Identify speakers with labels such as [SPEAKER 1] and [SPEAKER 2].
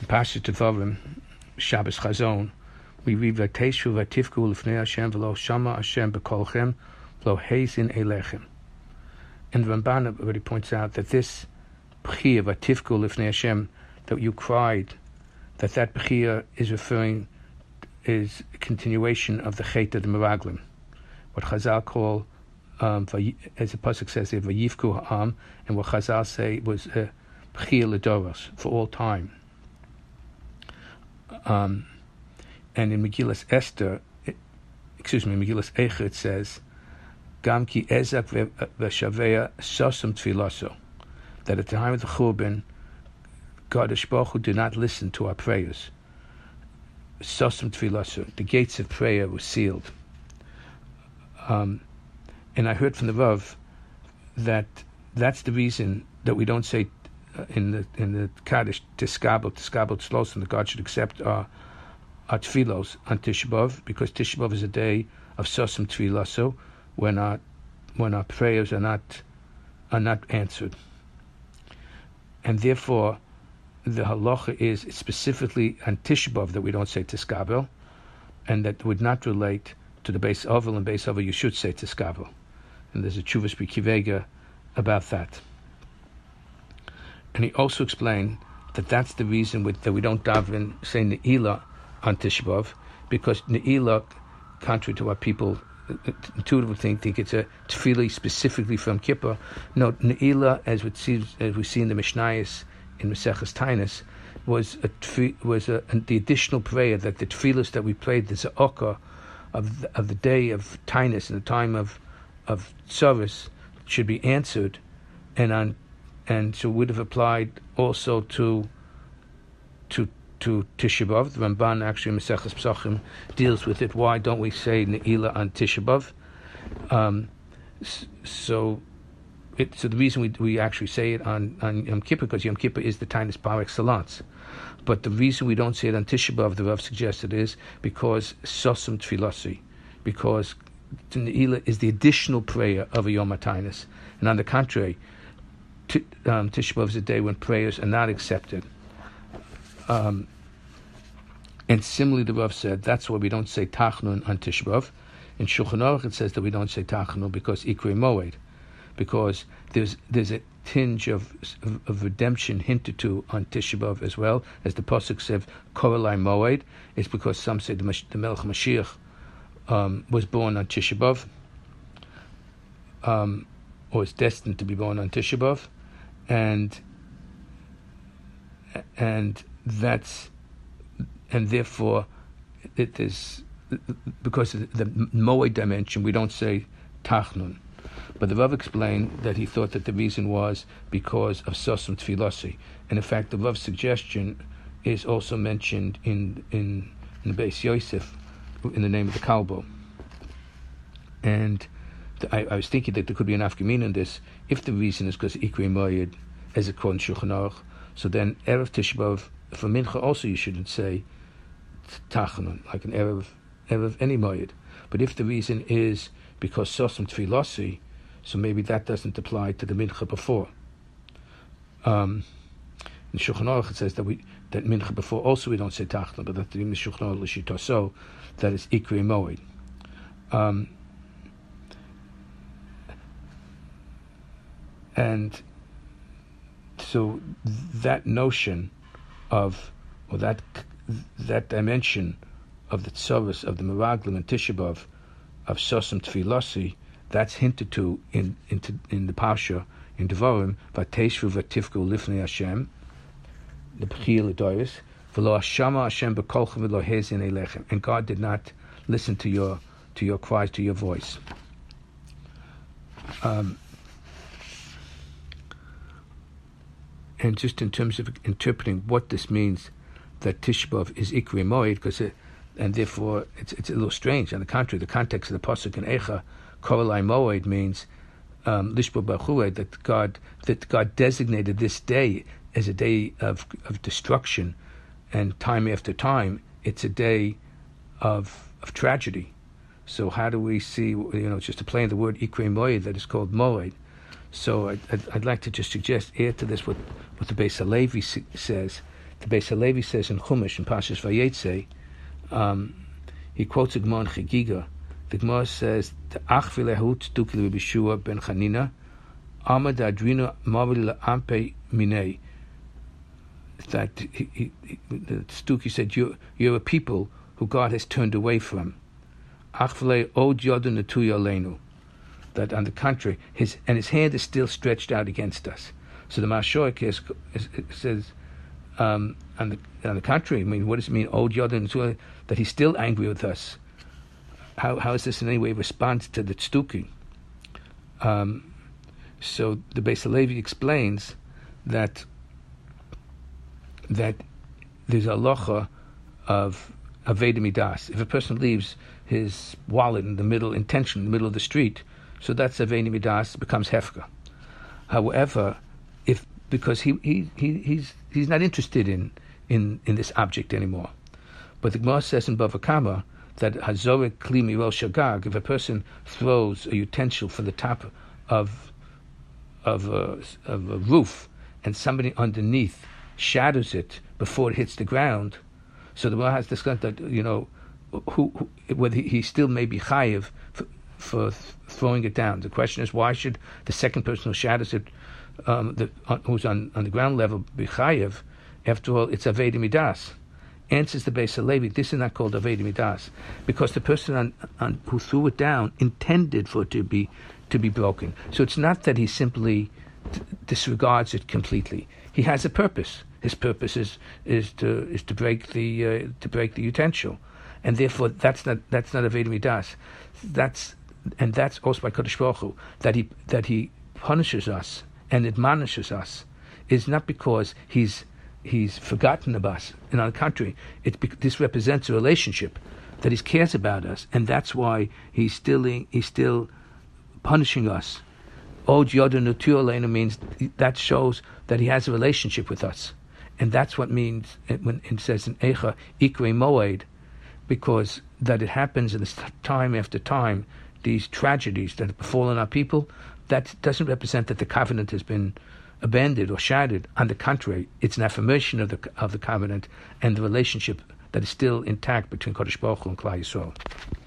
[SPEAKER 1] Pasha Tevarim, Shabbos Chazon, we read Vateshu Vatifku Lifnei Hashem V'lo Shama Hashem B'kolchem V'lo Hazin Elechem. And the Ramban already points out that this B'chia Vatifku Lifnei Hashem, that you cried, that B'chia is a continuation of the Chet of the Meraglim. What Chazal call, as the pasuk says, Vayivku Ha'am, and what Chazal say was B'chia L'doros, for all time. And in Megillas Eicha it says, Gam ki ezak v'shavea sosam tfilaso, that at the time of the Churban, God Baruch Hu did not listen to our prayers. Sosam tfilaso, the gates of prayer were sealed. And I heard from the Rav that that's the reason that we don't say in the Kaddish Tiskabel Tzlos, and that God should accept our tefillos on Tisha B'Av, because Tisha B'Av is a day of Sosam Tfilaso, when our prayers are not answered, and therefore the halacha is specifically on Tisha B'Av that we don't say Tiskabel, and that would not relate to the Beis Ovel, and Beis Ovel you should say Tiskabel, and there's a Chuvas B'Kivega about that. And he also explained that that's the reason that we don't daven say Ne'ilah on Tisha B'Av, because Ne'ilah, contrary to what people intuitively think it's a tefillah specifically from Kippur. No, Ne'ilah, as we see in the Mishnayos in Maseches Taanis, was the additional prayer that the tefillahs that we played, the Za'okah of the day of Taanis and the time of service, should be answered, and so would have applied also to Tisha B'Av. The Ramban actually in Maseches Pesachim deals with it. Why don't we say Ne'ilah on Tisha B'Av? So the reason we actually say it on Yom Kippur, because Yom Kippur is the Taanis par excellence. But the reason we don't say it on Tisha B'Av, the Rav suggested, is because Sosam Tfilasi, because Ne'ilah is the additional prayer of a Yom HaTaanis. And on the contrary, Tisha B'Av is a day when prayers are not accepted. And similarly, the Rav said that's why we don't say Tachnun on Tisha B'Av. In Shulchan Aruch it says that we don't say Tachnun because Ikrei Moed, because there's a tinge of redemption hinted to on Tisha B'Av as well, as the pasuk says Korelai Moed. It's because some say the Melech Mashiach was born on Tisha B'Av, or is destined to be born on Tisha B'Av, and therefore it is because of the Moed dimension we don't say Tachnun. But the Rav explained that he thought that the reason was because of Sosam Tfilasi, and in fact the Rav's suggestion is also mentioned in the Beis Yosef in the name of the Kalbo. And I was thinking that there could be an afkamin in this if the reason is because Ikrei Moed as a Kon Shulchan Aruch. So then Erev Tisha B'Av for Mincha also you shouldn't say Tachanun, like an Erev any Moed. But if the reason is because Sosam Tfilasi, so maybe that doesn't apply to the Mincha before. In Shulchan Aruch it says that Mincha before also we don't say Tachanun, but that the Shulchan Aruch L'shitaso, that is Ikrei Moed. And so that notion of, or that dimension of the tzoros of the Meraglim and Tisha B'Av of Sosam Tfilasi, that's hinted to in the Parsha in Devarim, Vateshvu Vatifku Lifnei Hashem, the B'chia L'doros, V'lo Hashama Hashem B'kolchem V'lo Hazin Elechem, and God did not listen to your cries, to your voice. And just in terms of interpreting what this means, that Tisha B'Av is Ikrei Moed, and therefore it's a little strange. On the contrary, the context of the pasuk in Eicha, Korelai Moed, means Lishbo B'Chueh, that God designated this day as a day of destruction, and time after time it's a day of tragedy. So how do we see, just to play in the word Ikrei Moed that is called Moed? So I'd like to just suggest, add to this what the Beis Halevi says, The Beis Halevi says in Chumash, in Parshas Vayetze, he quotes a Gemara in Chagiga. The Gemara says, "Ach v'lehut tukli b'Yeshua ben Chanina, amad adrino mavil ampe minei." That the Stuki said, "You're a people who God has turned away from." Ach v'le od yodun netuya leinu. That on the contrary, his hand is still stretched out against us. So the Mashoik says, on the contrary, I mean, what does it mean? Od yodun netuya, that he's still angry with us. How is this in any way a response to the Tzduki? So the Beis Halevi explains that there's a halacha of Aveda Midas. If a person leaves his wallet in the middle of the street, so that's Aveda Midas, becomes Hefka. However, because he's not interested in this object anymore. But the Gemara says in Bava Kama that Hazorek Kli Mirol Shagag, if a person throws a utensil from the top of a roof and somebody underneath shatters it before it hits the ground, so the Gemara has discussed that, whether he still may be chayiv for throwing it down. The question is, why should the second person who shatters it, who's on the ground level, be chayiv? After all, it's Aveda Midas. Answers the Beis Halevi, this is not called Aveda Midas, because the person who threw it down intended for it to be broken. So it's not that he simply disregards it completely. He has a purpose. His purpose is to break the utensil, and therefore that's not Aveda Midas. That's also by Kodesh Baruch Hu, that he punishes us and admonishes us is not because he's forgotten about us, and on the contrary, this represents a relationship that he cares about us, and that's why he's still punishing us. Od Yoda Nutur Leinu means that shows that he has a relationship with us, and that's what means when it says in Eicha Ikre Moed, because that it happens in this time after time, these tragedies that have befallen our people. That doesn't represent that the covenant has been abandoned or shattered. On the contrary, it's an affirmation of the covenant and the relationship that is still intact between Kodesh Baruch Hu and Klal Yisrael.